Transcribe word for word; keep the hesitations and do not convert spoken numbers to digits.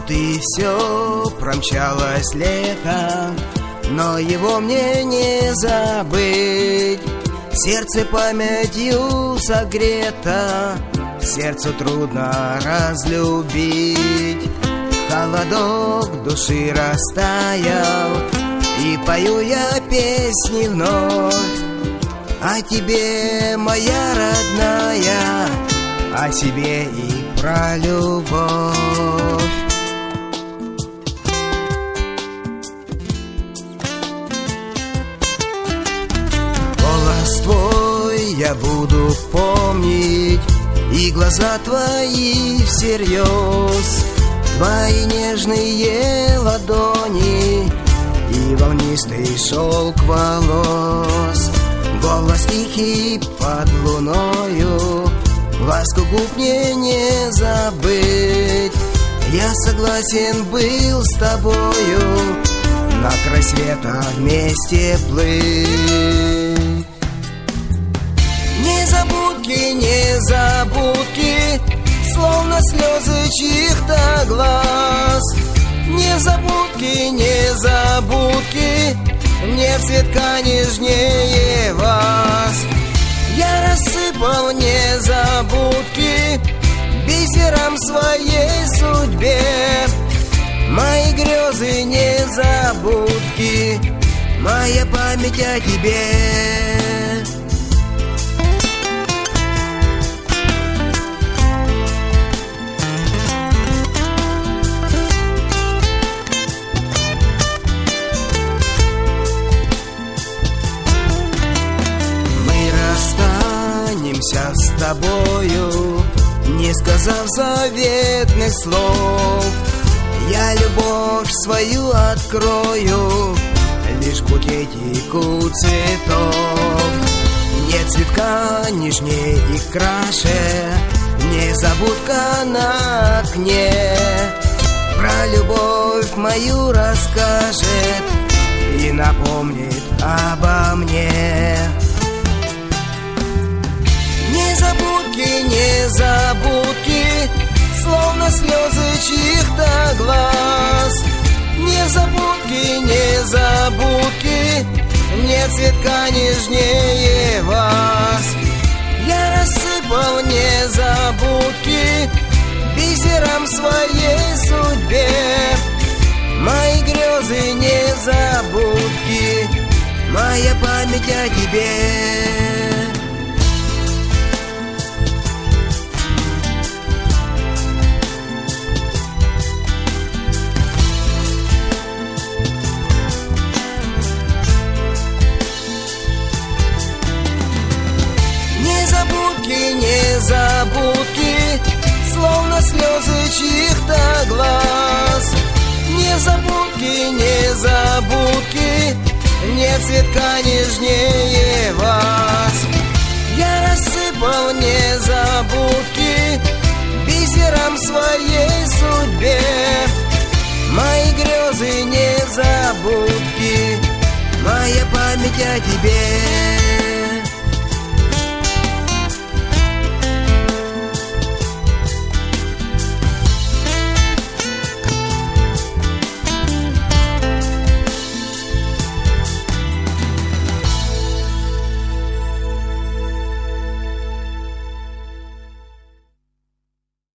Вот и все, промчалось лето, но его мне не забыть. Сердце памятью согрето, сердцу трудно разлюбить. Холодок души растаял, и пою я песни вновь о тебе, моя родная, о себе и про любовь. Голос твой я буду помнить, и глаза твои всерьез, твои нежные ладони и волнистый шелк волос. Голос тихий под луною, ласку губ мне не забыть. Я согласен был с тобою на край света вместе плыть. Незабудки, незабудки, словно слезы чьих-то глаз. Незабудки, незабудки, нет цветка нежнее вас. Я рассыпал незабудки бисером своей судьбе. Мои грезы незабудки, моя память о тебе. С тобою, не сказав заветных слов, я любовь свою открою лишь в букетику цветов. Нет цветка нежнее и краше, незабудка на окне про любовь мою расскажет и напомнит обо мне. Незабудки, незабудки, словно слезы чьих-то глаз. Незабудки, незабудки, нет цветка нежнее вас. Я рассыпал незабудки бисером своей судьбе. Мои грезы незабудки, моя память о тебе. Незабудки, словно слезы чьих-то глаз. Незабудки, незабудки, нет цветка нежнее вас. Я рассыпал незабудки бисером своей судьбе. Мои грезы незабудки, моя память о тебе.